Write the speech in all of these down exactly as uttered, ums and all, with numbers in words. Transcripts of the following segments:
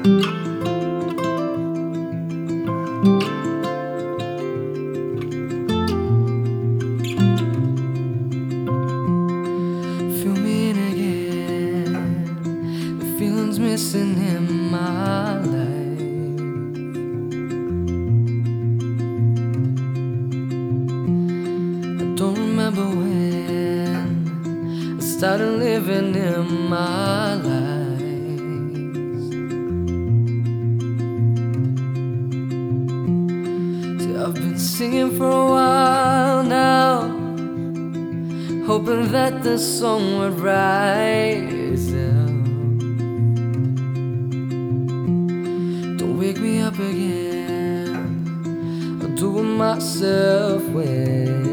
Feel me again, the feeling's missing in my life. I don't remember when I started living in my life. See, I've been singing for a while now, hoping that the song would rise up. Don't wake me up again, I'll do it myself when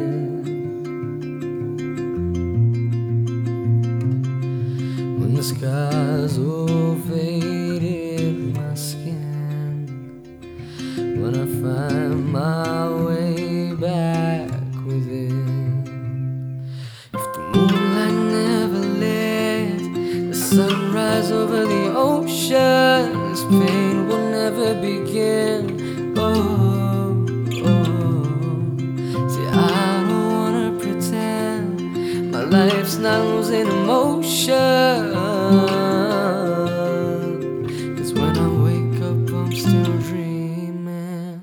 When the scars all fade in my skin, when I find my way back within. Moonlight never let the sunrise over the ocean. This pain will never begin. Oh, oh. See, I don't wanna pretend my life's not losing emotion. 'Cause when I wake up, I'm still dreaming.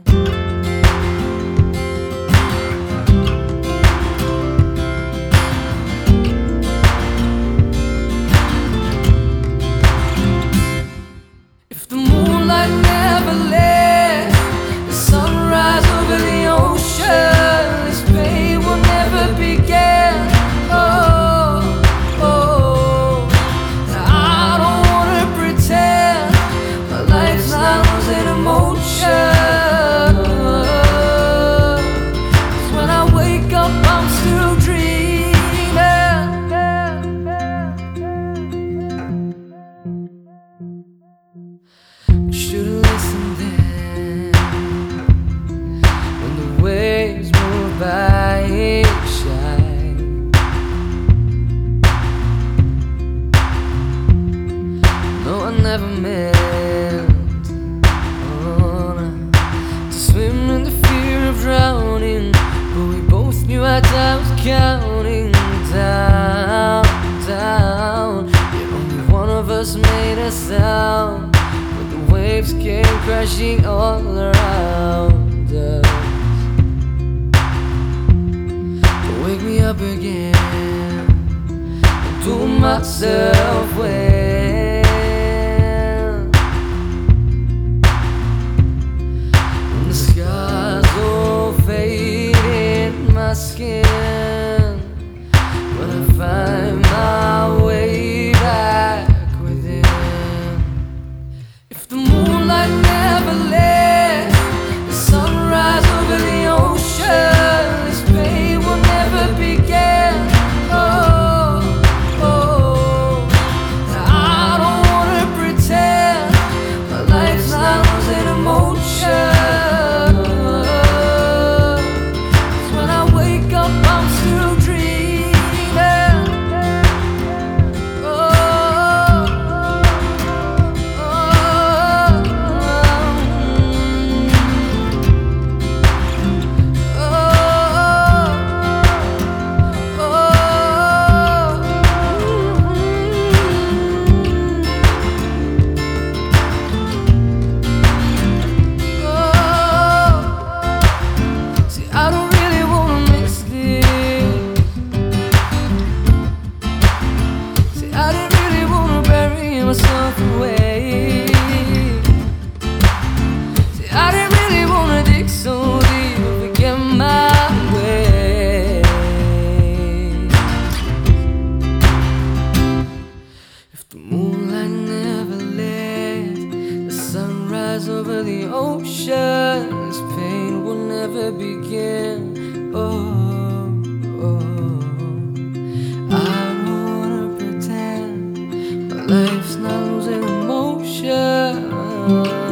Moonlight never let the sunrise over the ocean. This pain will never begin. Oh, oh. I don't wanna pretend my life's not losing emotion. 'Cause when I wake up, I'm still dreaming. Should've listened then, when the waves move by shy. No, I never meant oh, no, to swim in the fear of drowning, but we both knew our time was counting down, down. Yet only one of us made a sound. Waves came crashing all around us. Don't wake me up again, I'll do myself when When the scars all fade in my skin, when I find my way back within. The moonlight never let the sunrise over the ocean. This pain will never begin. Oh, oh. I don't wanna pretend my life's not losing emotion. 'Cause when I wake up, I'm still dreaming. Oh, myself away. See, I didn't really wanna dig so deep to get my way. If the moonlight never let the sunrise over the ocean, this pain will never begin. Oh, oh. I don't wanna pretend my life's not losing emotion.